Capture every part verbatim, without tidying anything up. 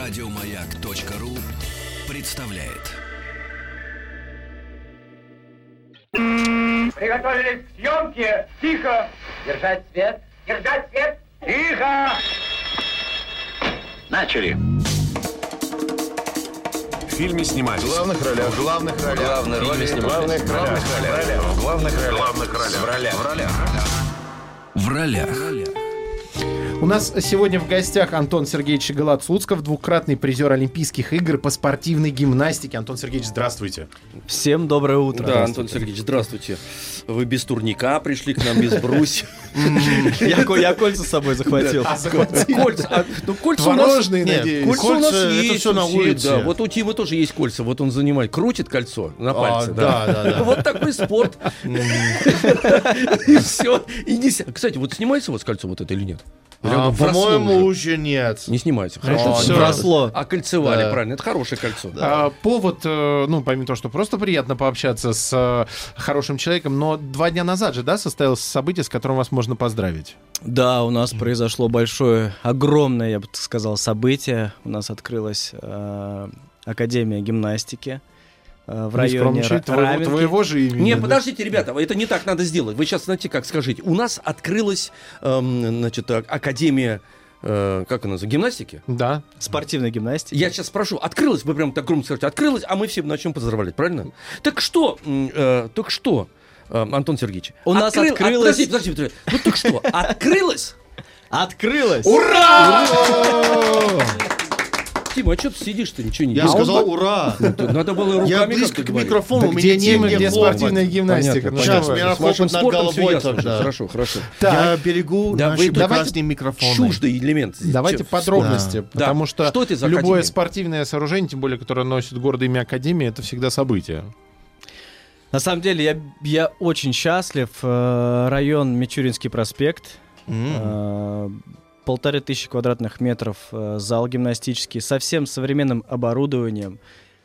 Радиомаяк.ру представляет. Приготовились к съемке. Тихо. Держать свет. Держать свет. Тихо. Начали. В фильме снимались. В главных ролях. В главных ролях. Главные роли снимались. В главных ролях. В главных ролях. В главных ролях. В ролях. В ролях. В ролях. У нас сегодня в гостях Антон Сергеевич Голоцуцков, двукратный призер Олимпийских игр по спортивной гимнастике. Антон Сергеевич, здравствуйте. Всем доброе утро. Да, Антон Сергеевич, здравствуйте. Вы без турника пришли к нам, без брусья. Я кольца с собой захватил. А захватили? Кольца, ну кольца у нас... Творожные, надеюсь. Кольца у нас Кольца, это есть. всё на у всех, улице. да. Вот у Тима тоже есть кольца. Вот он занимает, крутит кольцо на пальце. А, да, да, да. Вот такой спорт. И все. И не ся- Кстати, вот снимается у вас кольцо вот это или нет? Или А, оно вросло по-моему, уже? уже нет. Не снимается. А это Хорошо. всё Не вросло. А кольцевали, Да. правильно. Это хорошее кольцо. А, повод, э, ну, помимо того, что просто приятно пообщаться с э, хорошим человеком, но два дня назад же, да, состоялось событие, с которым вас можно поздравить. Да, у нас произошло большое, огромное, я бы так сказал, событие. У нас открылась э, Академия гимнастики э, в Не районе скромничай, твоего, Раменки. твоего же имени. Не, да? подождите, ребята, это не так надо сделать. Вы сейчас, знаете, как скажите. У нас открылась, эм, значит, а- Академия, э, как она называется, гимнастики. Да. Спортивной гимнастики. Я сейчас спрошу, открылась, вы прям так громко скажете, открылась, а мы все начнем поздравлять, правильно? Так что, м, э, так что, э, Антон Сергеевич? У нас открыл- открылась- Подождите, подождите, подождите. Ну так что, открылась? Открылась! Тима, а что ты сидишь-то, ничего не Я делаешь? сказал ура. Надо было руками Я близко как-то к говорить. микрофону, Да у где меня Тима, негде где хлопать. спортивная гимнастика? Понятно, Ну, понятно. что вы? Сейчас С вашим хлопать над спортом все головой ясно. тогда. Хорошо, хорошо. Я берегу Да, наши вы давайте прекрасные микрофоны. Чуждый элемент. Давайте Чё- подробности, Да. потому Да. что, Что это за любое академия? спортивное сооружение, тем более, которое носит гордое имя Академии, это всегда событие. На самом деле, я, я очень счастлив. Э, Район Мичуринский проспект. М. Э, Полторы тысячи квадратных метров, э, зал гимнастический со всем современным оборудованием.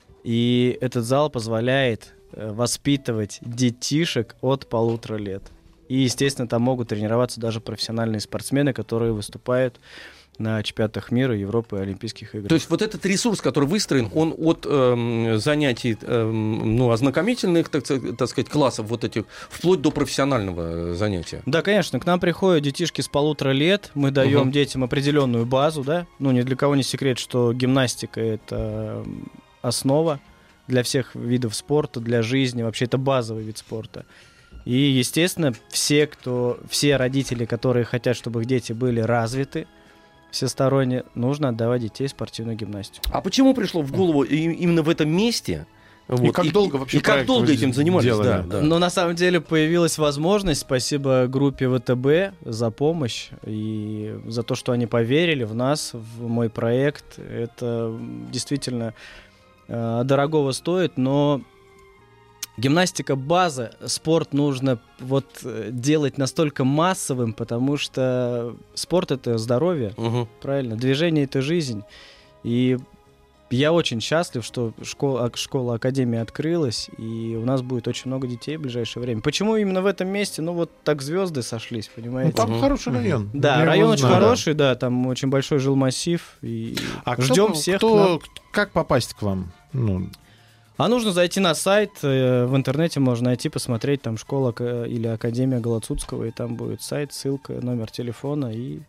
И этот зал позволяет э, воспитывать детишек от полутора лет. И, естественно, там могут тренироваться даже профессиональные спортсмены, которые выступают на чемпионатах мира, Европы и Олимпийских игр. То есть вот этот ресурс, который выстроен, он от эм, занятий, эм, ну, ознакомительных, так, ца- так сказать, классов вот этих, вплоть до профессионального э, занятия. Да, конечно, к нам приходят детишки с полутора лет, мы даем Мгм. детям определенную базу, да, ну, ни для кого не секрет, что гимнастика — это м, основа для всех видов спорта, для жизни, вообще это базовый вид спорта. И, естественно, все, кто, все родители, которые хотят, чтобы их дети были развиты всесторонне, нужно отдавать детей в спортивную гимнастику. А почему пришло в голову и- именно в этом месте? Вот, как долго вообще И как проект долго вы этим занимались? делали? Да, да. Но на самом деле появилась возможность, спасибо группе ВТБ за помощь и за то, что они поверили в нас, в мой проект. Это действительно э, дорогого стоит, но гимнастика — база, спорт нужно вот э, делать настолько массовым, потому что спорт — это здоровье, Мгм. правильно, движение — это жизнь. И я очень счастлив, что школа, школа Академия открылась, и у нас будет очень много детей в ближайшее время. Почему именно в этом месте? Ну вот так звезды сошлись, Ну, понимаете? там Мгм. хороший район. Да, Я его район очень знаю. хороший, да, там очень большой жилмассив, и А кто- ждем всех к кто- нам. Как попасть к вам? Ну, А нужно зайти на сайт, э, в интернете можно найти, посмотреть, там школа ка- или Академия Голоцуцкого, и там будет сайт, ссылка, номер телефона, и...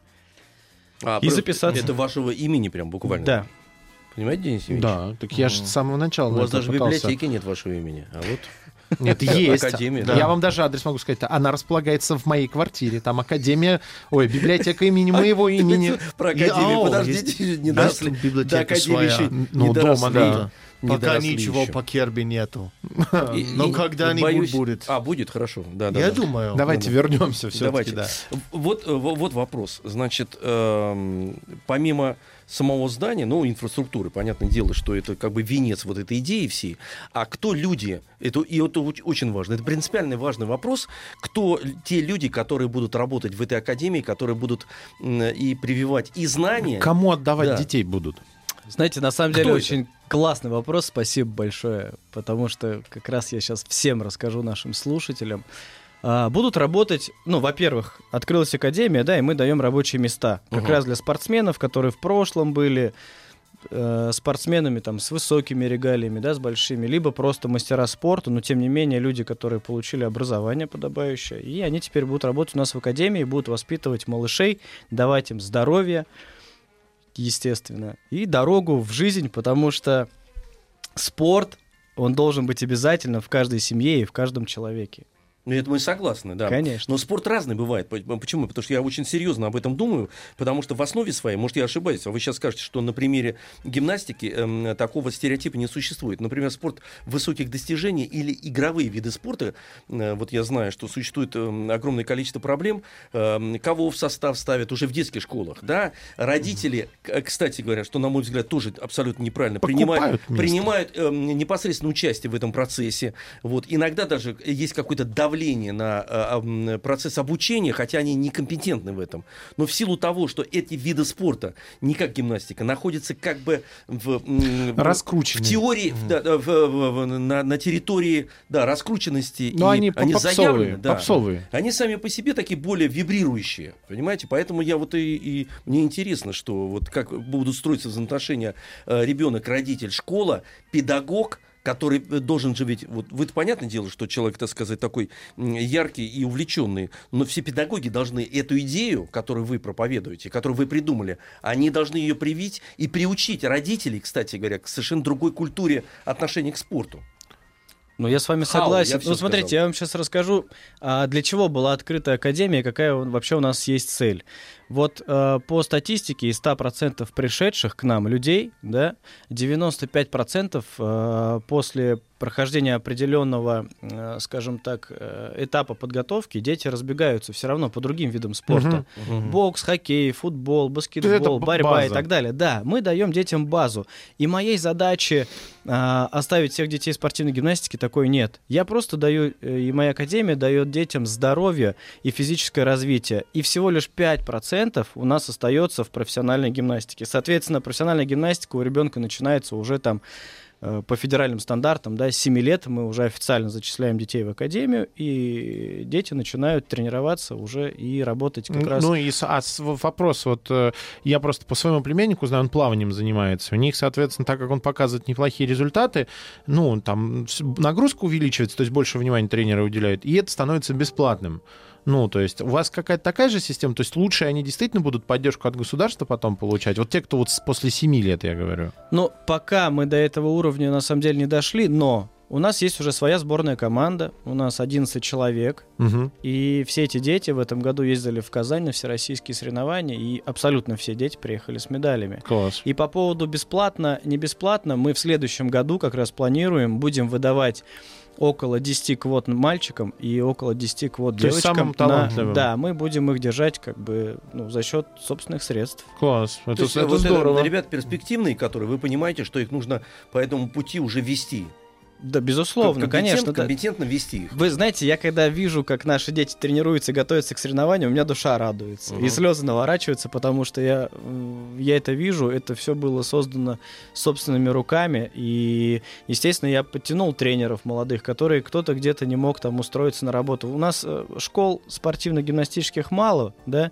А, И просто записаться. Это вашего имени прям буквально. Да. Понимаете, Денис Евгеньевич? да, так я же с самого начала У на вас это даже в пытался. библиотеке нет вашего имени. А вот Нет, есть. Академия, Я да. вам даже адрес могу сказать. Она располагается в моей квартире. Там Академия... Ой, библиотека имени моего имени. про И- Академию, ау, подождите, есть- не есть доросли. тут библиотека До Академии своя. еще Ну, не дома, доросли. да. Не Пока доросли ничего еще. по Керби нету. И- Но и когда-нибудь боюсь- будет. А, будет, хорошо. Да, да, Я да. думаю. Давайте вернемся все-таки, Давайте. да. Вот, э, во- вот вопрос. Значит, эм, помимо самого здания, ну, инфраструктуры, понятное дело, что это как бы венец вот этой идеи всей. А кто люди? Это, и это оч- очень важно. Это принципиально важный вопрос. Кто те люди, которые будут работать в этой академии, которые будут м, и прививать и знания. Кому отдавать Да. детей будут? Знаете, на самом Кто деле это? очень классный вопрос, спасибо большое, потому что как раз я сейчас всем расскажу нашим слушателям. А, будут работать, ну, во-первых, открылась академия, да, и мы даем рабочие места, как Мгм. раз для спортсменов, которые в прошлом были э, спортсменами там, с высокими регалиями, да, с большими, либо просто мастера спорта, но тем не менее люди, которые получили образование подобающее, и они теперь будут работать у нас в академии, будут воспитывать малышей, давать им здоровье, естественно, и дорогу в жизнь, потому что спорт, он должен быть обязательно в каждой семье и в каждом человеке. Ну, это мы согласны, да. Конечно. Но спорт разный бывает. Почему? Потому что я очень серьезно об этом думаю, потому что в основе своей, может, я ошибаюсь, а вы сейчас скажете, что на примере гимнастики э, такого стереотипа не существует. Например, спорт высоких достижений или игровые виды спорта, э, вот я знаю, что существует э, огромное количество проблем, э, кого в состав ставят уже в детских школах, да, родители, mm-hmm. кстати говоря, что, на мой взгляд, тоже абсолютно неправильно, принимают, принимают э, непосредственно участие в этом процессе, вот, иногда даже есть какое-то давление на э, процесс обучения, хотя они некомпетентны в этом. Но в силу того, что эти виды спорта, не как гимнастика, находятся как бы в, раскручены. В теории, mm. да, в, в, в, на, на территории да, раскрученности. Но и они, они попсовые, заявлены. Да, попсовые. Они сами по себе такие более вибрирующие. Понимаете? Поэтому я вот и, и мне интересно, что вот как будут строиться взаимоотношения э, ребенок, родитель, школа, педагог, который должен же ведь, вот вы понятное дело, что человек, так сказать, такой яркий и увлеченный, но все педагоги должны эту идею, которую вы проповедуете, которую вы придумали, они должны ее привить и приучить родителей, кстати говоря, к совершенно другой культуре отношения к спорту. Ну, я с вами Хау, согласен. я Ну, смотрите, сказал. я вам сейчас расскажу, а, для чего была открыта академия, какая вообще у нас есть цель. Вот э, по статистике из ста процентов пришедших к нам людей, да, девяносто пять процентов э, после прохождения определенного, э, скажем так, э, этапа подготовки дети разбегаются все равно по другим видам спорта. Угу, угу. Бокс, хоккей, футбол, баскетбол, Это борьба база. и так далее. Да, мы даем детям базу. И моей задачи э, оставить всех детей спортивной гимнастики такой нет. Я просто даю, э, и моя академия дает детям здоровье и физическое развитие. И всего лишь пять процентов у нас остается в профессиональной гимнастике. Соответственно, профессиональная гимнастика у ребенка начинается уже там э, по федеральным стандартам, да, с семи лет мы уже официально зачисляем детей в академию, и дети начинают тренироваться уже и работать как раз. Ну и а, вопрос, вот я просто по своему племяннику знаю, он плаванием занимается. У них, соответственно, так как он показывает неплохие результаты, ну, там нагрузка увеличивается, то есть больше внимания тренера уделяют, и это становится бесплатным. Ну, то есть у вас какая-то такая же система? То есть лучше они действительно будут поддержку от государства потом получать? Вот те, кто вот после семи лет, я говорю. Ну, пока мы до этого уровня на самом деле не дошли, но у нас есть уже своя сборная команда, у нас одиннадцать человек, угу. и все эти дети в этом году ездили в Казань на всероссийские соревнования, и абсолютно все дети приехали с медалями. Класс. И по поводу бесплатно, не бесплатно, мы в следующем году как раз планируем, будем выдавать около десяти квот мальчикам и около десяти квот То есть девочкам. самым талантливым. На, да, мы будем их держать как бы ну, за счет собственных средств. Класс. Это, То есть, это вот здорово. это, ребята перспективные, которые вы понимаете, что их нужно по этому пути уже вести. Да, безусловно, Компетент- конечно. Да. Компетентно вести их. Вы знаете, я когда вижу, как наши дети тренируются и готовятся к соревнованиям, у меня душа радуется. Угу. И слезы наворачиваются, потому что я, я это вижу, это все было создано собственными руками. И, естественно, я подтянул тренеров молодых, которые кто-то где-то не мог там устроиться на работу. У нас школ спортивно-гимнастических мало, да,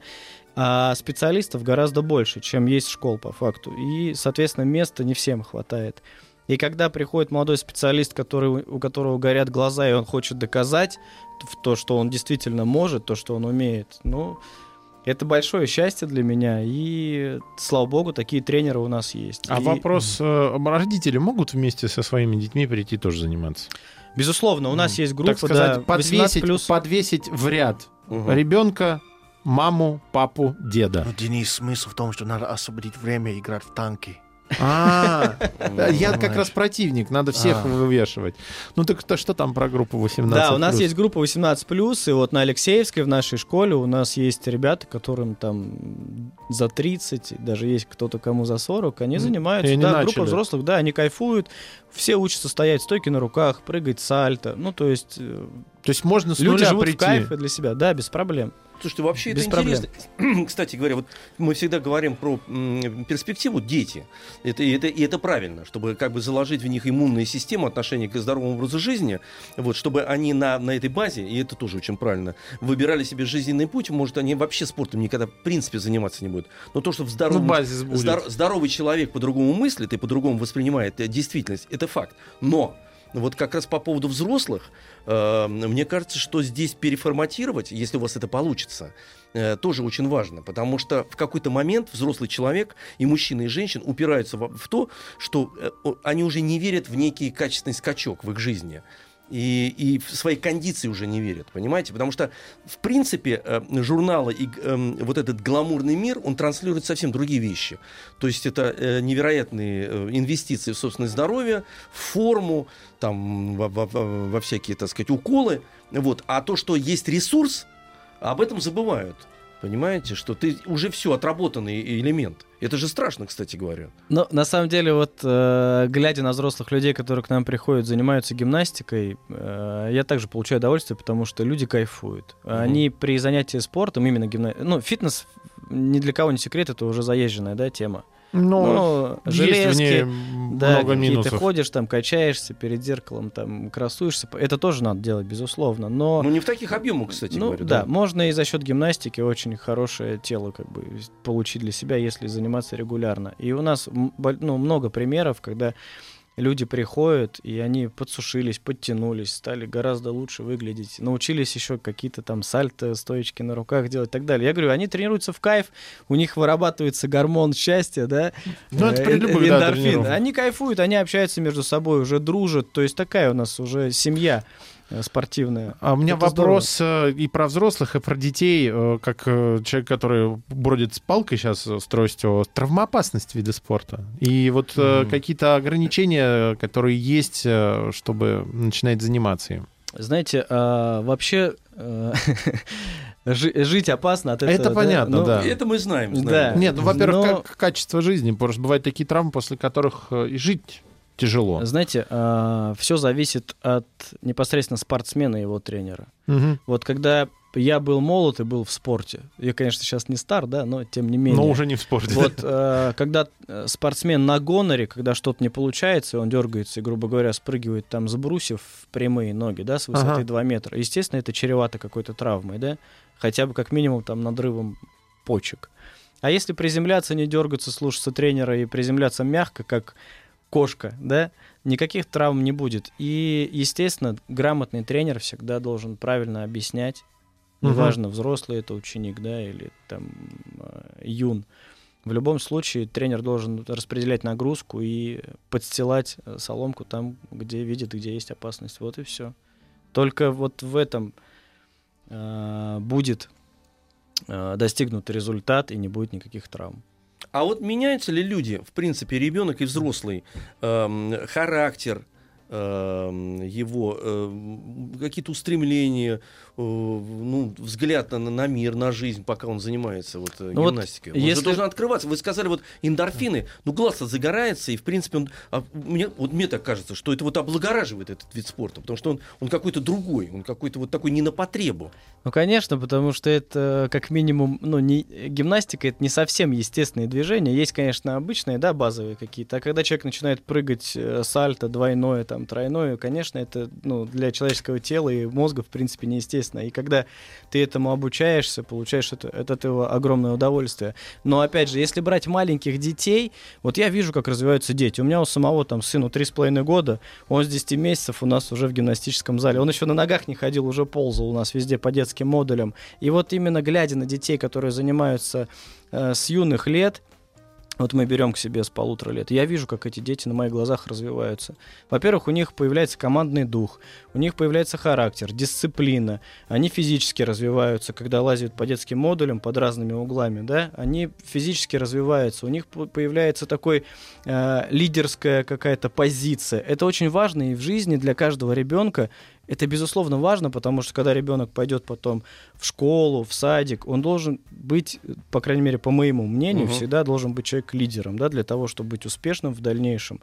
а специалистов гораздо больше, чем есть школ по факту. И, соответственно, места не всем хватает. И когда приходит молодой специалист, который, у которого горят глаза, и он хочет доказать то, что он действительно может, то, что он умеет, ну, это большое счастье для меня. И, слава богу, такие тренеры у нас есть. А и... вопрос, э, родители могут вместе со своими детьми прийти тоже заниматься? Безусловно, у нас есть группа, так сказать, да, подвесить, восемнадцать плюс. подвесить в ряд Угу. ребенка, маму, папу, деда. Ну, Денис, смысл в том, что надо освободить время играть в танки. А, я как Понимаешь. раз противник, надо всех А. вывешивать. Ну так то что там про группу восемнадцать? Да, у нас есть группа восемнадцать плюс, и вот на Алексеевской в нашей школе у нас есть ребята, которым там за тридцать, даже есть кто-то, кому за сорок, они М, занимаются. и они Да, начали. группа взрослых, да, они кайфуют, все учатся стоять стойки на руках, прыгать сальто, ну то есть э, То есть можно с люди нуля живут прийти. в кайфе для себя, да, без проблем. Слушайте, вообще Без это интересно. Кстати говоря, вот мы всегда говорим про м, перспективу дети. Это, и, это, и это правильно, чтобы как бы заложить в них иммунную систему, отношение к здоровому образу жизни, вот, чтобы они на, на этой базе, и это тоже очень правильно, выбирали себе жизненный путь. Может, они вообще спортом никогда в принципе заниматься не будут. Но то, что в здоровом, Ну, базис будет. здор, здоровый человек по-другому мыслит и по-другому воспринимает э, действительность, это факт. Но вот как раз по поводу взрослых, э, мне кажется, что здесь переформатировать, если у вас это получится, э, тоже очень важно. Потому что в какой-то момент взрослый человек, и мужчина, и женщина упираются в, в то, что э, они уже не верят в некий качественный скачок в их жизни. И, и в свои кондиции уже не верят, понимаете? Потому что, в принципе, э, журналы и э, вот этот гламурный мир, он транслирует совсем другие вещи. То есть это э, невероятные э, инвестиции в собственное здоровье, в форму, там, во, во, во всякие, так сказать, уколы. Вот. А то, что есть ресурс, об этом забывают. Понимаете, что ты уже все, отработанный элемент. Это же страшно, кстати говоря. Но на самом деле, вот э, глядя на взрослых людей, которые к нам приходят, занимаются гимнастикой, э, я также получаю удовольствие, потому что люди кайфуют. Mm-hmm. Они при занятии спортом, именно гимнастикой... Ну, фитнес, ни для кого не секрет, это уже заезженная, да, тема. Но Ну, есть в ней железки, да, много какие минусов. ты ходишь, там, качаешься перед зеркалом, там, красуешься. Это тоже надо делать, безусловно, но... Ну, не в таких объемах, кстати Ну, говоря. да, можно и за счет гимнастики очень хорошее тело как бы получить для себя, если заниматься регулярно. И у нас м, боль- ну, много примеров, когда люди приходят, и они подсушились, подтянулись, стали гораздо лучше выглядеть, научились еще какие-то там сальто, стоечки на руках делать и так далее. Я говорю, они тренируются в кайф, у них вырабатывается гормон счастья, да, Ну, это э, при э, любых, да, эндорфин. тренировках. Они кайфуют, они общаются между собой, уже дружат, то есть такая у нас уже семья э, спортивная. А у меня Это вопрос э, и про взрослых, и про детей, э, как э, человек, который бродит с палкой сейчас, э, с тростью, травмоопасность вида спорта. И вот э, Мгм. какие-то ограничения, которые есть, э, чтобы начинать заниматься им. Знаете, а, вообще э, жи- жить опасно от этого. Это понятно, Ну, да. Это мы знаем. знаем. Да. Нет, ну, во-первых, Но- как качество жизни. Просто бывают такие травмы, после которых э, и жить тяжело. Знаете, все зависит от непосредственно спортсмена и его тренера. Мгм. Вот когда я был молод и был в спорте, я, конечно, сейчас не стар, да, но тем не менее. Но уже не в спорте. Вот э, когда э, спортсмен на гоноре, когда что-то не получается, он дергается и, грубо говоря, спрыгивает там с брусьев в прямые ноги, да, с высоты Ага. два метра. Естественно, это чревато какой-то травмой, да, хотя бы как минимум там надрывом почек. А если приземляться, не дергаться, слушаться тренера и приземляться мягко, как кошка, да, никаких травм не будет. И, естественно, грамотный тренер всегда должен правильно объяснять, Мгм. неважно, взрослый это ученик, да, или там э, юн. В любом случае тренер должен распределять нагрузку и подстилать э, соломку там, где видит, где есть опасность. Вот и все. Только вот в этом э, будет э, достигнут результат и не будет никаких травм. А вот меняются ли люди, в принципе, ребенок и взрослый, эм, характер эм, его, эм, какие-то устремления, э, ну, взгляд на, на мир, на жизнь, пока он занимается вот, э, Ну вот гимнастикой? Он если- же должен открываться. Вы сказали, вот эндорфины, ну, глаз-то загорается, и, в принципе, он, а, мне, вот мне так кажется, что это вот облагораживает этот вид спорта, потому что он, он какой-то другой, он какой-то вот такой не на потребу. Ну, конечно, потому что это как минимум, ну, не, гимнастика — это не совсем естественные движения. Есть, конечно, обычные, да, базовые какие-то. А когда человек начинает прыгать э, сальто двойное, там, тройное, конечно, это, ну, для человеческого тела и мозга, в принципе, неестественно. И когда ты этому обучаешься, получаешь это, от этого огромное удовольствие. Но, опять же, если брать маленьких детей, вот я вижу, как развиваются дети. У меня у самого там сыну три с половиной года, он с десяти месяцев у нас уже в гимнастическом зале. Он еще на ногах не ходил, уже ползал у нас везде по детским модулям. И вот именно глядя на детей, которые занимаются э, с юных лет, вот мы берем к себе с полутора лет, я вижу, как эти дети на моих глазах развиваются. Во-первых, у них появляется командный дух, у них появляется характер, дисциплина, они физически развиваются, когда лазят по детским модулям под разными углами, да, они физически развиваются, у них по- появляется такой э, лидерская какая-то позиция. Это очень важно и в жизни для каждого ребенка. Это, безусловно, важно, потому что когда ребенок пойдет потом в школу, в садик, он должен быть, по крайней мере, по моему мнению, Мгм. всегда должен быть человек лидером, да, для того, чтобы быть успешным в дальнейшем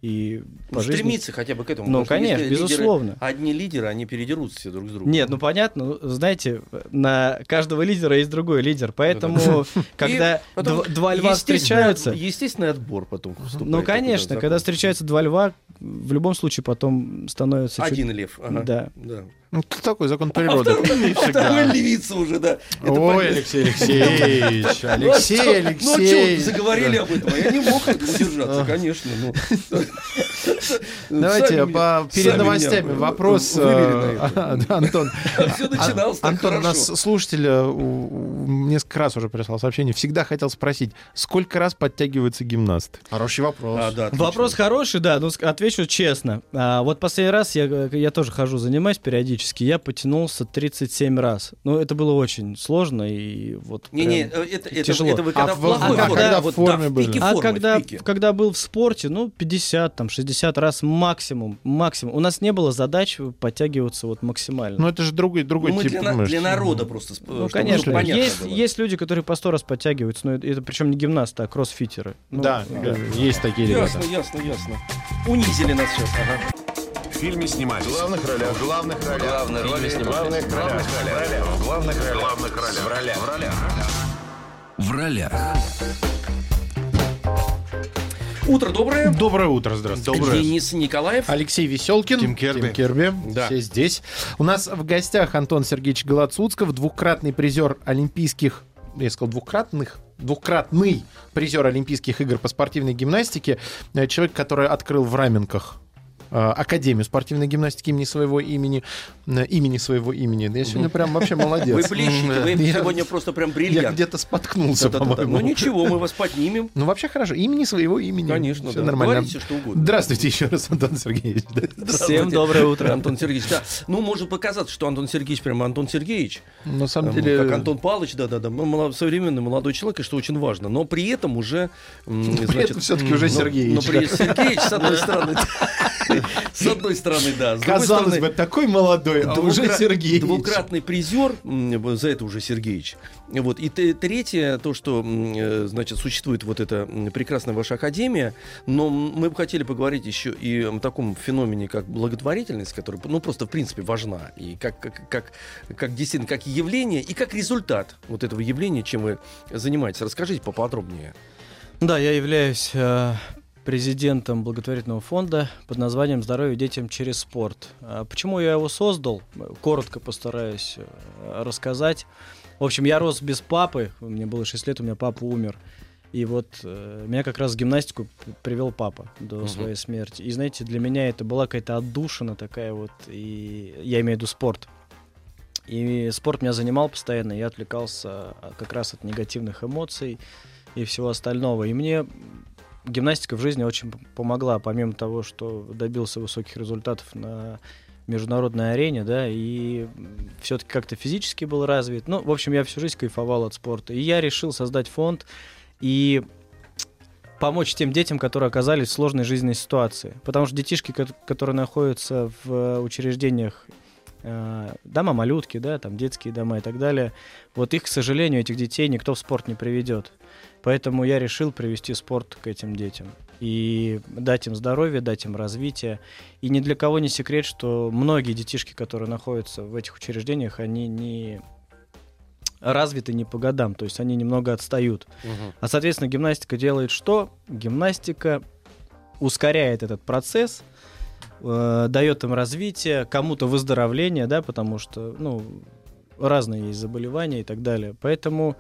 и по Ну, жизни... стремиться хотя бы к этому. Ну, потому что конечно, если лидеры- безусловно. одни лидеры, они передерутся все друг с другом. Нет, ну понятно, ну, знаете, на каждого лидера есть другой лидер, поэтому когда И потом дв- два льва естественный встречаются... от- Естественный отбор потом вступает. Ну, когда конечно, когда закончится. встречаются два льва, в любом случае потом становится... чуть- Один лев. ага. Да. Да. Ну, это такой закон природы. Второй левица уже, да. Это Ой, понятно. Алексей Алексеевич, Ну, Алексей а что? Ну, Алексеевич. что, заговорили об этом, а я не мог удержаться, конечно. ну. Давайте Сами по- меня- перед сами новостями меня вопрос. вывели э, на это. да, Антон, Все начиналось так Антон, у нас хорошо. слушатель э, у- у- несколько раз уже прислал сообщение. Всегда хотел спросить, сколько раз подтягивается гимнаст? Хороший вопрос. А, да, отлично. Вопрос хороший, да, ну ск- отвечу честно. А, вот последний раз я, я тоже хожу, занимаюсь периодически, я потянулся тридцать семь раз. Ну, это было очень сложно и вот Не-не, прям это, это, тяжело. это вы когда А в в- плохой а форме, когда вот, в форме да, в были? пике А формы, когда, в пике. когда был в спорте, ну, пятьдесят, там, шестьдесят раз максимум, максимум. У нас не было задач подтягиваться вот максимально. Ну, это же другой, другой Ну, мы тип для, на- мышц. для народа просто, сп- Ну, чтобы конечно, понятно есть, было. есть люди, которые по сто раз подтягиваются, но это, это причем не гимнасты, а кроссфитеры. Ну, Да, да, есть такие ребята. Ясно, ясно, ясно. Унизили нас сейчас, ага. В фильме снимались. В главных ролях. В главных ролях. Главные роли снимались. В главных ролях. В главных ролях. В главных ролях. В ролях. В ролях. В ролях. Утро доброе. Доброе утро, здравствуйте. Денис Николаев. Алексей Веселкин. Тим Керби. Да. Все здесь. У нас в гостях Антон Сергеевич Голоцуцков, двукратный призер олимпийских, я сказал, двукратных, двукратный призер Олимпийских игр по спортивной гимнастике. Э, Человек, который открыл в Раменках э, Академию спортивной гимнастики имени своего имени. э, Имени своего имени. Я сегодня прям вообще молодец. Вы блещете, вы Я- сегодня просто прям Я бриллиант. где-то споткнулся, Да-да-да. по-моему. Ну ничего, мы вас поднимем. Ну, вообще хорошо. Имени своего имени. Конечно, Все да. нормально. Говорите что угодно. Здравствуйте еще раз, Антон Сергеевич. Да. Всем Здравствуйте, доброе утро. Антон Сергеевич. Да. Ну, может показаться, что Антон Сергеевич прямо Антон Сергеевич. На самом Там, деле... Как Антон Павлович, да-да-да, ну, моло- современный молодой человек, и что очень важно. Но при этом уже... м, При значит, этом всё-таки уже но- Сергеевич, Но при да. Сергеевич, с одной стороны... С одной стороны, да. С другой Казалось стороны, бы, такой молодой, а уже двукра- Сергеевич. Двукратный призер, м, за это уже Сергеевич. Вот. И т- третье, то, что, м, э, значит, существует вот эта м, прекрасная ваша академия, но мы бы хотели поговорить еще и о таком феномене, как благотворительность, которая, ну, просто, в принципе, важна. И как, как, как, как действительно, как явление, и как результат вот этого явления, чем вы занимаетесь. Расскажите поподробнее. Да, я являюсь э, президентом благотворительного фонда под названием «Здоровье детям через спорт». А почему я его создал? Коротко постараюсь э, рассказать. В общем, я рос без папы, мне было шесть лет, у меня папа умер. И вот э, меня как раз в гимнастику п- привел папа до Мгм. своей смерти. И знаете, для меня это была какая-то отдушина такая вот, и я имею в виду спорт. И спорт меня занимал постоянно, я отвлекался а, как раз от негативных эмоций и всего остального. И мне гимнастика в жизни очень п- помогла, помимо того, что добился высоких результатов на международной арене, да, и все-таки как-то физически был развит. Ну, в общем, я всю жизнь кайфовал от спорта. И я решил создать фонд и помочь тем детям, которые оказались в сложной жизненной ситуации. Потому что детишки, ко- которые находятся в учреждениях, э, дома-малютки, да, там детские дома и так далее, вот их, к сожалению, этих детей никто в спорт не приведет. Поэтому я решил привести спорт к этим детям и дать им здоровье, дать им развитие. И ни для кого не секрет, что многие детишки, которые находятся в этих учреждениях, они не развиты не по годам, то есть они немного отстают. А, соответственно, гимнастика делает что? Гимнастика ускоряет этот процесс, э, дает им развитие, кому-то выздоровление, да, потому что, ну, разные есть заболевания и так далее. Поэтому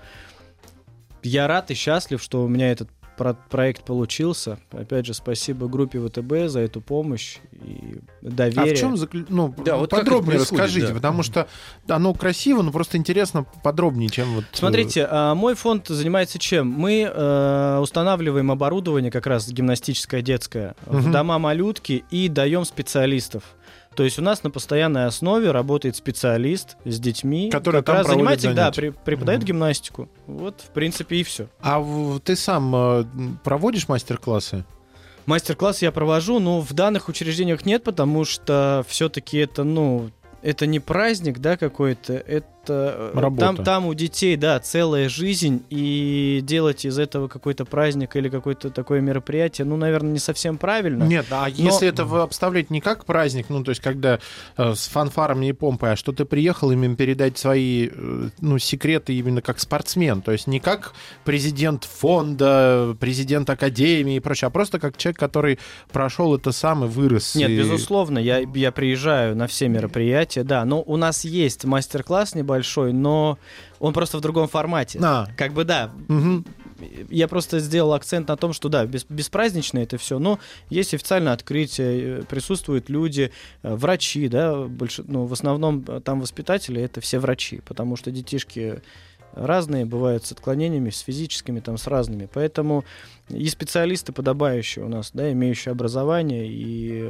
я рад и счастлив, что у меня этот про- проект получился. Опять же, спасибо группе ВТБ за эту помощь и А доверие. в чем заклю- ну, Да, вот как подробнее это происходит, расскажите, да. потому что оно красиво, но просто интересно подробнее, чем вот... э, Смотрите, а, мой фонд занимается чем? Мы э, устанавливаем оборудование, как раз гимнастическое детское, в Мгм. дома-малютки и даем специалистов. То есть у нас на постоянной основе работает специалист с детьми, Который как там раз проводит занимается, их, да, занятия. при- преподает Мгм. гимнастику. Вот, в принципе, и все. А в- ты сам э, проводишь мастер-классы? Мастер-класс я провожу, но в данных учреждениях нет, потому что все-таки это, ну, это не праздник, да, какой-то, это что Работа. там, там у детей, да, целая жизнь, и делать из этого какой-то праздник или какое-то такое мероприятие, ну, наверное, не совсем правильно. Нет, а Но- если это вы обставлять не как праздник, ну, то есть когда э, с фанфарами и помпой, а что ты приехал им передать свои, э, ну, секреты именно как спортсмен, то есть не как президент фонда, президент академии и прочее, а просто как человек, который прошел это сам и вырос. Нет, и- безусловно, я, я приезжаю на все мероприятия, да, но у нас есть мастер-класс небольшой, но он просто в другом формате. А, Как бы, да, мгм. я просто сделал акцент на том, что, да, бес- беспразднично это все, но есть официальное открытие, э, присутствуют люди, э, врачи, да, больш... ну, в основном э, там воспитатели — это все врачи, потому что детишки разные, бывают с отклонениями, с физическими, там, с разными, поэтому и специалисты подобающие у нас, да, имеющие образование и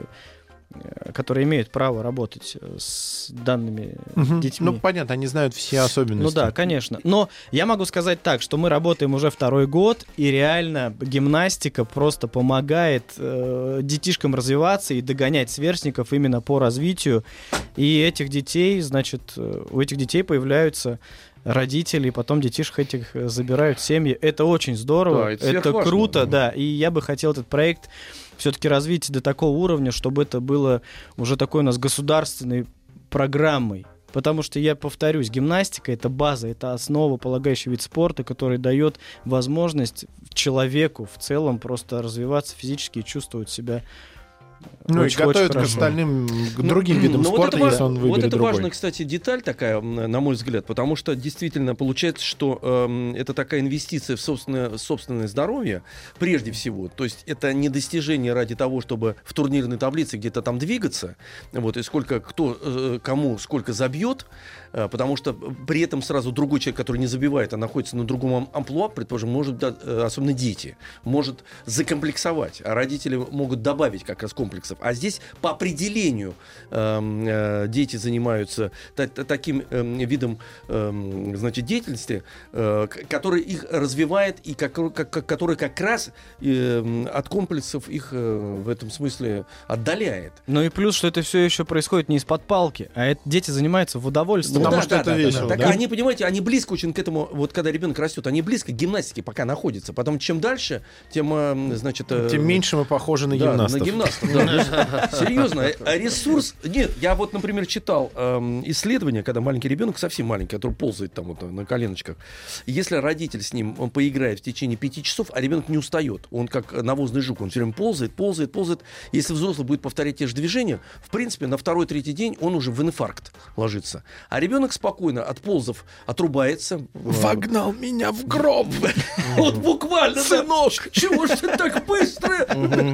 э, которые имеют право работать э, с данными Мгм. детьми. Ну, понятно, они знают все особенности. Ну да, конечно. Но я могу сказать так, что мы работаем уже второй год, и реально гимнастика просто помогает э, детишкам развиваться и догонять сверстников именно по развитию. И этих детей, значит, э, у этих детей появляются родители, и потом детишек этих э, забирают в семьи. Это очень здорово, Да, это это сверхважно, круто, да. да. И я бы хотел этот проект все-таки развить до такого уровня, чтобы это было уже такой у нас государственной программой. Потому что, я повторюсь, гимнастика — это база, это основополагающий вид спорта, который дает возможность человеку в целом просто развиваться физически и чувствовать себя Ну, и очень, очень готовят к хорошо. остальным, к другим видам Ну, вот спорта, это если ва- он Вот выберет это другой. важная, кстати, деталь такая, м, на мой взгляд, потому что действительно получается, что эм, это такая инвестиция в собственное, собственное здоровье, прежде всего. То есть это не достижение ради того, чтобы в турнирной таблице где-то там двигаться, вот, и сколько кто э, кому сколько забьет, э, потому что при этом сразу другой человек, который не забивает, а находится на другом ам- амплуа, предположим, может, да, э, особенно дети, может закомплексовать, а родители могут добавить как раз комплексов. А здесь по определению эм, э, дети занимаются та- та- таким эм, видом эм, значит, деятельности, э, к- который их развивает и как, как- как- который как раз эм, от комплексов их э, в этом смысле отдаляет. Ну и плюс, что это все еще происходит не из-под палки, а это дети занимаются в удовольствие. Потому да, что да, это да, да, весело, да. Так да? они, понимаете, они близко очень к этому, вот когда ребенок растет, они близко к гимнастике пока находятся. Потом чем дальше, тем, э, значит... э, Тем меньше мы похожи на да, гимнастов. на гимнастов, да. Серьезно, а ресурс... Нет, я вот, например, читал эм, исследование, когда маленький ребенок, совсем маленький, который ползает там вот на коленочках. Если родитель с ним, он поиграет в течение пяти часов, а ребенок не устает. Он как навозный жук, он все время ползает, ползает, ползает. Если взрослый будет повторять те же движения, в принципе, на второй-третий день он уже в инфаркт ложится. А ребенок спокойно от ползов отрубается. Вогнал меня в гроб! Вот буквально, сынок, чего ж ты так быстро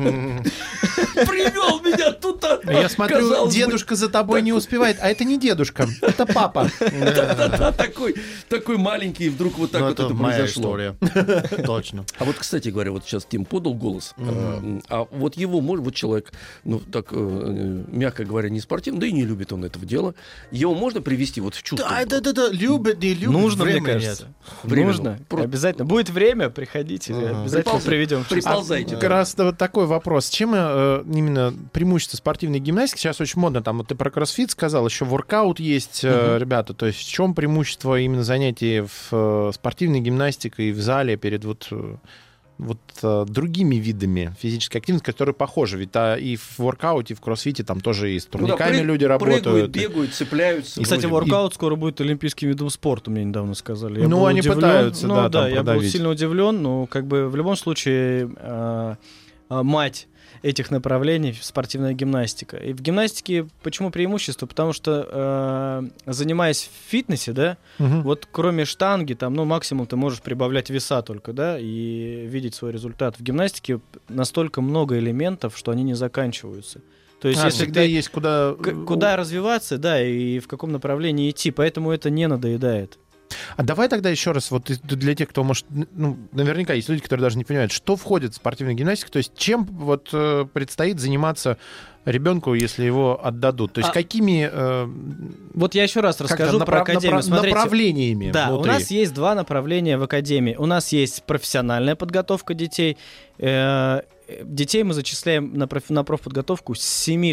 привел меня туда? Я смотрю, Казалось бы, дедушка за тобой не успевает, а это не дедушка, это папа. да-да-да, такой, такой маленький, и вдруг вот так Ну, вот это это моя произошло. история. Точно. А вот, кстати говоря, вот сейчас Тим подал голос, э, а вот его, может, вот человек, ну, так, э, мягко говоря, не спортивный, да и не любит он этого дела, его можно привести вот в чувство? Да, да, да, да, любит, не любит. Нужно, мне времени кажется. нет. Время, Нужно. ну, просто- Обязательно. Будет время, приходите. Ага. Обязательно Приползай- приведем. в чувство. приползайте. Как раз вот такой вопрос. Чем э, именно преимущество спортивной гимнастики? Сейчас очень модно, там, вот ты про кроссфит сказал, еще воркаут есть, э, ребята. То есть в чем преимущество именно занятий в э, спортивной гимнастике и в зале перед вот... э, вот э, другими видами физической активности, которые похожи. Ведь а, и в воркауте, и в кроссфите там тоже и с Ну да, турниками прыг- люди работают. Прыгают, бегают, цепляются. И, кстати, Вроде. воркаут скоро будет олимпийским видом спорта, мне недавно сказали. Я Ну, был они удивлен. пытаются, ну, да, да, там я был продавить. сильно удивлен, но как бы в любом случае э, э, мать этих направлений спортивная гимнастика. И в гимнастике почему преимущество? Потому что э, занимаясь в фитнесе, да, Мгм. вот кроме штанги, там, ну, максимум ты можешь прибавлять веса только, да, и видеть свой результат. В гимнастике настолько много элементов, что они не заканчиваются. То есть, А, если всегда ты- есть куда... к- куда развиваться, да, и в каком направлении идти, поэтому это не надоедает. А давай тогда еще раз, вот для тех, кто может, ну, наверняка есть люди, которые даже не понимают, что входит в спортивную гимнастику, то есть чем вот э, предстоит заниматься ребенку, если его отдадут, то есть А- какими э, Вот я еще раз как расскажу там, про направ- академию. направ- Смотрите, направлениями да, внутри. у нас есть два направления в академии. У нас есть профессиональная подготовка детей. Э, Детей мы зачисляем на, проф- на профподготовку с семи лет.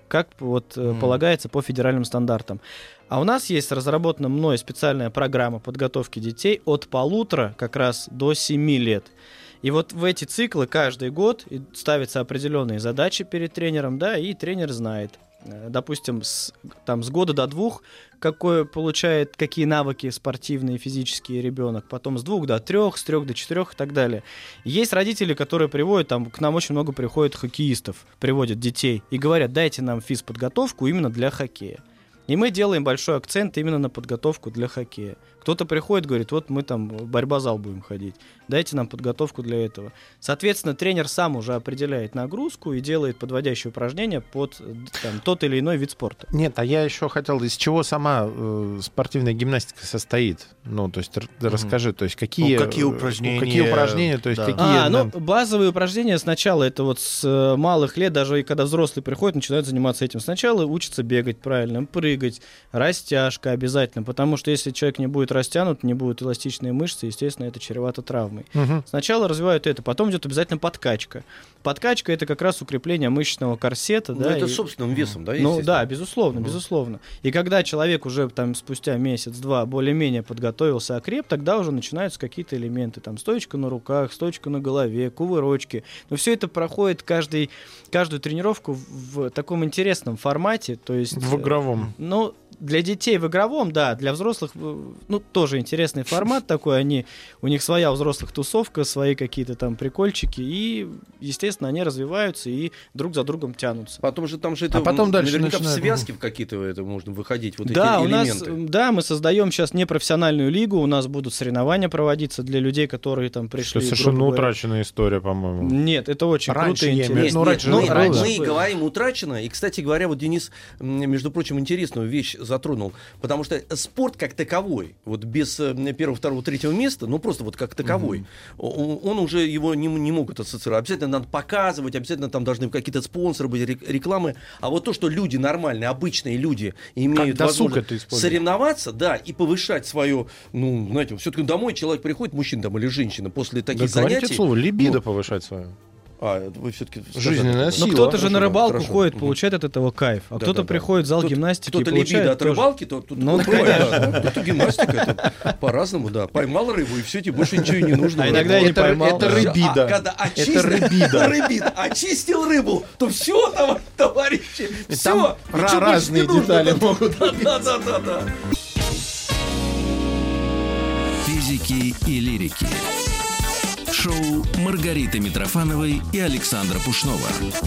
как вот mm. полагается по федеральным стандартам. А у нас есть разработана мной специальная программа подготовки детей от полутора как раз до семи лет. И вот в эти циклы каждый год ставятся определенные задачи перед тренером, да, и тренер знает. Допустим, с, там, с года до двух, какой получает, какие навыки спортивные, физические ребенок, потом с двух до трех, с трех до четырех и так далее. Есть родители, которые приводят, там, к нам очень много приходит хоккеистов, приводят детей и говорят, дайте нам физподготовку именно для хоккея. И мы делаем большой акцент именно на подготовку для хоккея. Кто-то приходит, говорит, вот мы там в борьбозал будем ходить, дайте нам подготовку для этого. Соответственно, тренер сам уже определяет нагрузку и делает подводящие упражнения под там, тот или иной вид спорта. Нет, а я еще хотел, из чего сама э, спортивная гимнастика состоит? Ну, то есть, р- mm-hmm. расскажи, то есть, какие, ну, какие упражнения, какие упражнения, то есть, да. какие... А, ну, базовые упражнения сначала, это вот с малых лет, даже и когда взрослые приходят, начинают заниматься этим. Сначала учатся бегать правильно, прыгать, растяжка обязательно, потому что если человек не будет растянут, не будут эластичные мышцы, естественно, это чревато травмой. Угу. Сначала развивают это, потом идет обязательно подкачка. Подкачка — это как раз укрепление мышечного корсета. Ну, да, это и... собственным весом, да? Ну да, безусловно, угу. безусловно. И когда человек уже там спустя месяц-два более-менее подготовился, окреп, тогда уже начинаются какие-то элементы. Там стоечка на руках, стоечка на голове, кувырочки. Но все это проходит каждый, каждую тренировку в таком интересном формате. То есть, в игровом. Ну, для детей в игровом, да, для взрослых, ну, тоже интересный формат такой, они, у них своя у взрослых тусовка, свои какие-то там прикольчики, и, естественно, они развиваются и друг за другом тянутся. Потом же там же это, а потом дальше наверняка начинают... в связке в какие-то это можно выходить, вот да, эти у элементы. Нас, да, мы создаем сейчас непрофессиональную лигу, у нас будут соревнования проводиться для людей, которые там пришли. Что совершенно утраченная история, по-моему. Нет, это очень раньше круто и интересно. Нет, ну, раньше мы, ну, раньше мы мы говорим утрачено, и, кстати говоря, вот Денис, между прочим, интересную вещь затронул, потому что спорт как таковой, вот без первого, второго, третьего места, ну просто вот как таковой, mm-hmm. он, он уже его не, не могут ассоциировать. Обязательно надо показывать, обязательно там должны какие-то спонсоры быть, рекламы. А вот то, что люди нормальные, обычные люди имеют возможность соревноваться, да, и повышать свое, ну, знаете, все-таки домой человек приходит, мужчина там или женщина, после таких да, занятий. Говорите слово, либидо ну, повышать свое. А, вы все-таки жизненная сила. Но кто-то же на рыбалку хорошо. ходит, получает от этого кайф, а да, кто-то да, приходит в зал кто-то, гимнастики кто-то и получает либидо от тоже... рыбалки, то тут ну, кто-то гимнастика, это по-разному, да. Поймал рыбу, и все, тебе больше ничего и не нужно. А иногда я не поймал. Это рыбида. А когда очистил, это рыбида. рыбида. Очистил рыбу, то все, товарищи, все. Разные детали могут быть. Да-да-да. Физики и лирики. Шоу Маргариты Митрофановой и Александра Пушнова.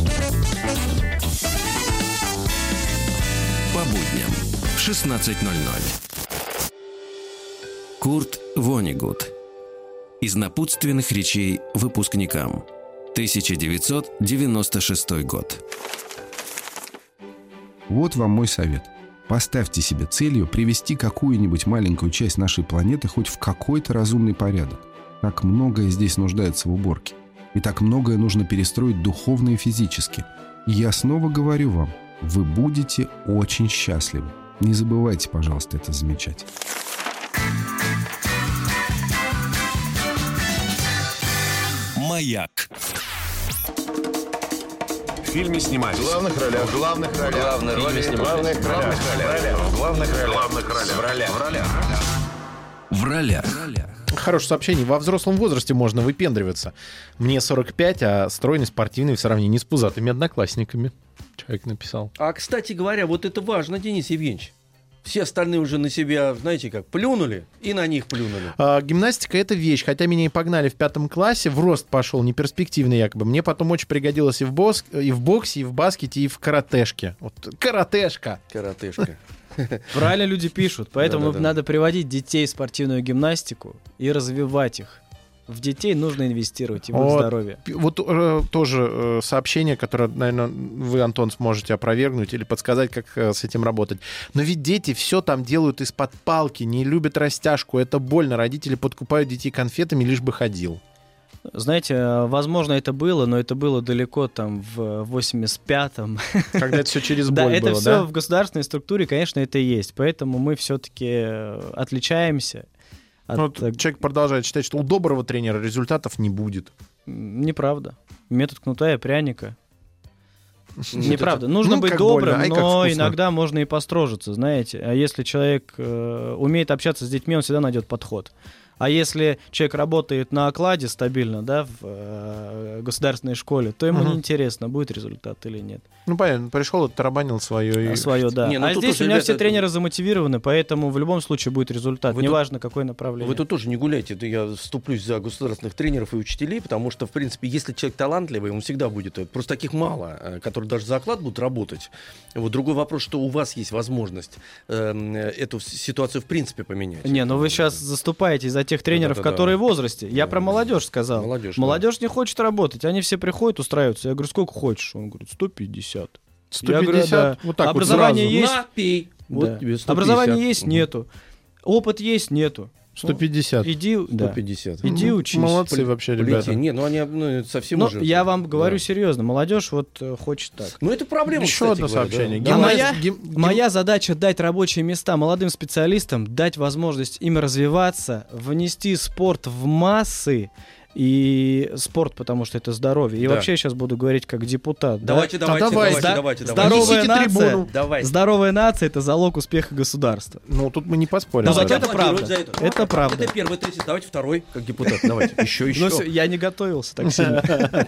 По будням в шестнадцать ноль ноль. Курт Воннегут. Из напутственных речей выпускникам. тысяча девятьсот девяносто шестой год. Вот вам мой совет. Поставьте себе целью привести какую-нибудь маленькую часть нашей планеты хоть в какой-то разумный порядок. Так многое здесь нуждается в уборке. И так многое нужно перестроить духовно и физически. И я снова говорю вам, вы будете очень счастливы. Не забывайте, пожалуйста, это замечать. Маяк. В фильме снимались. В главных ролях. В главных ролях. Главные роли снимались. Главных ролях. В главных ролях. Главных ролях. В ролях. В ролях. В ролях. Хорошее сообщение. Во взрослом возрасте можно выпендриваться. Мне сорок пять, а стройный, спортивный в сравнении с пузатыми одноклассниками. Человек написал. А, кстати говоря, вот это важно, Денис Евгеньевич. Все остальные уже на себя, знаете как, плюнули и на них плюнули. А, гимнастика — это вещь. Хотя меня и погнали в пятом классе, в рост пошел, неперспективный якобы. Мне потом очень пригодилось и в, бос... и в боксе, и в баскете, и в каратешке. Вот, каратешка. Каратешка. Правильно люди пишут. Поэтому Да-да-да. надо приводить детей в спортивную гимнастику и развивать их. В детей нужно инвестировать и в их Вот. здоровье. Вот э, тоже э, сообщение, которое, наверное, вы, Антон, сможете опровергнуть или подсказать, как э, с этим работать. Но ведь дети все там делают из-под палки, не любят растяжку, это больно. Родители подкупают детей конфетами, лишь бы ходил. Знаете, возможно, это было, но это было далеко там в восемьдесят пятом. Когда это все через Да, боль это было, все да? в государственной структуре, конечно, это и есть. Поэтому мы все-таки отличаемся. От... Ну, вот человек продолжает считать, что у доброго тренера результатов не будет. Неправда. Метод кнута и пряника. Неправда. Нужно Ну, быть как добрым, больно, ай, как но вкусно. иногда можно и построжиться, знаете. А если человек э, умеет общаться с детьми, он всегда найдет подход. А если человек работает на окладе стабильно, да, в э, государственной школе, то ему Мгм. неинтересно, будет результат или нет. Ну, понятно, пришел, оттарабанил свое. А свое, да. Не, ну а тут здесь тоже, у меня ребята, все это- тренеры замотивированы, поэтому в любом случае будет результат, Вы тут- неважно, какое направление. Вы тут тоже не гуляйте, это я вступлюсь за государственных тренеров и учителей, потому что, в принципе, если человек талантливый, он всегда будет. Просто таких мало, э, которые даже за оклад будут работать. Вот другой вопрос, что у вас есть возможность э, эту ситуацию в принципе поменять. Не, ну вы сейчас заступаетесь за тех тренеров, Да-да-да. которые в возрасте. Я Да, про да. молодежь сказал. Молодежь, да. Молодежь не хочет работать, они все приходят, устраиваются. Я говорю, сколько хочешь? Он говорит, сто пятьдесят. сто Я пятьдесят, говорю, да. вот так Образование вот сразу. есть? На, пей. Вот Да. тебе сто пятьдесят. Образование есть? Мгм. Нету. Опыт есть? Нету. сто пятьдесят. Иди, да. сто пятьдесят. Иди Ну, учись. Молодцы Пли- вообще, Полетели. ребята. Не, ну они ну, это совсем Но уже... я вам говорю Да. серьезно, молодежь вот э, хочет так. Ну это проблема, Еще кстати одно говоря, сообщение. да. А Гимна- моя, гим- гим- моя задача дать рабочие места молодым специалистам, дать возможность им развиваться, внести спорт в массы. И спорт, потому что это здоровье. И Да. вообще сейчас буду говорить как депутат. да. Давайте, давайте, давай, давайте, да. давайте, давайте. Здоровая Несите нация, трибуну. Давай. здоровая нация — это залог успеха государства. Ну, тут мы не поспорим. Но с зато вами. это правда. За это. Это правда. Это первый тезис. Давайте второй, как депутат. Давайте. Еще, еще. Ну, всё, я не готовился так сильно.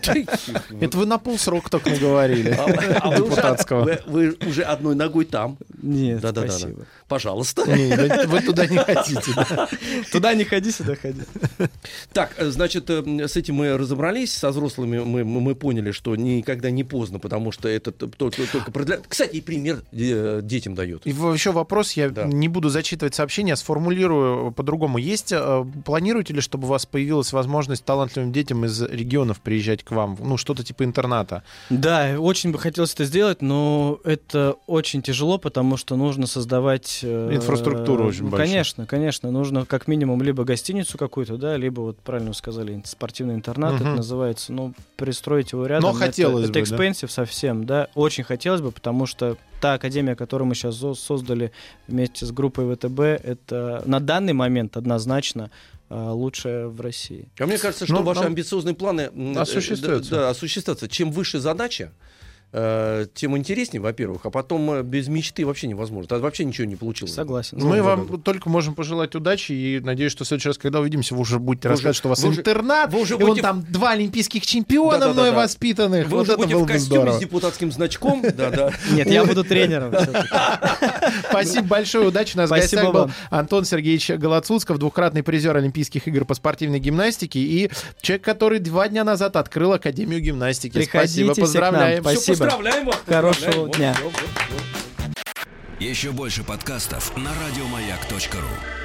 Это вы на полсрока только наговорили. А вы уже- Депутатского. вы- Вы уже одной ногой там. Нет, Да-да-да. спасибо. Пожалуйста. Не, вы- Вы туда не хотите. да. Туда не ходи, сюда ходи. Так, э, значит, э, с этим мы разобрались, со взрослыми мы, мы, мы поняли, что никогда не поздно, потому что это т- только, только продля- Кстати, и пример э, детям дает. И еще вопрос, я Да. не буду зачитывать сообщение, а сформулирую по-другому. Есть, э, планируете ли, чтобы у вас появилась возможность талантливым детям из регионов приезжать к вам? Ну, что-то типа интерната. Да, очень бы хотелось это сделать, но это очень тяжело, потому что нужно создавать... э, Инфраструктуру очень ну, большую. Конечно, конечно. Нужно как минимум либо гостиницу какую-то, да, либо, вот правильно вы сказали, спортивный интернат, Мгм. это называется. Ну, пристроить его рядом. Но хотелось это, бы, Это да? экспенсив совсем, да. Очень хотелось бы, потому что та академия, которую мы сейчас создали вместе с группой ВТБ, это на данный момент однозначно э, лучшая в России. А мне кажется, что Ну, ваши нам- амбициозные планы м, э, Осуществятся. Да, да, осуществятся. Чем выше задача, э, тем интереснее, во-первых, а потом э, без мечты вообще невозможно. Тогда вообще ничего не получилось. Согласен. Мы да, вам да, только можем пожелать удачи и надеюсь, что в следующий раз, когда увидимся, вы уже будете Вы рассказывать, уже- что у вас вы уже- интернат, вы уже и будете вон в- там два олимпийских чемпиона Да-да-да-да. мной воспитанных. Вы вот уже это будете было в бы костюме здорово. с депутатским значком. Да-да. Нет, я буду тренером. всё-таки. Спасибо большое, удачи. У нас в Спасибо гостях был вам. Антон Сергеевич Голоцуцков, двукратный призер Олимпийских игр по спортивной гимнастике и человек, который два дня назад открыл Академию гимнастики. Приходите Спасибо, все к нам. поздравляем. Спасибо. Всё, поздравляем вас. Хорошего поздравляем. Вот, дня. всё, вот, вот. Еще больше подкастов на радиомаяк точка ру.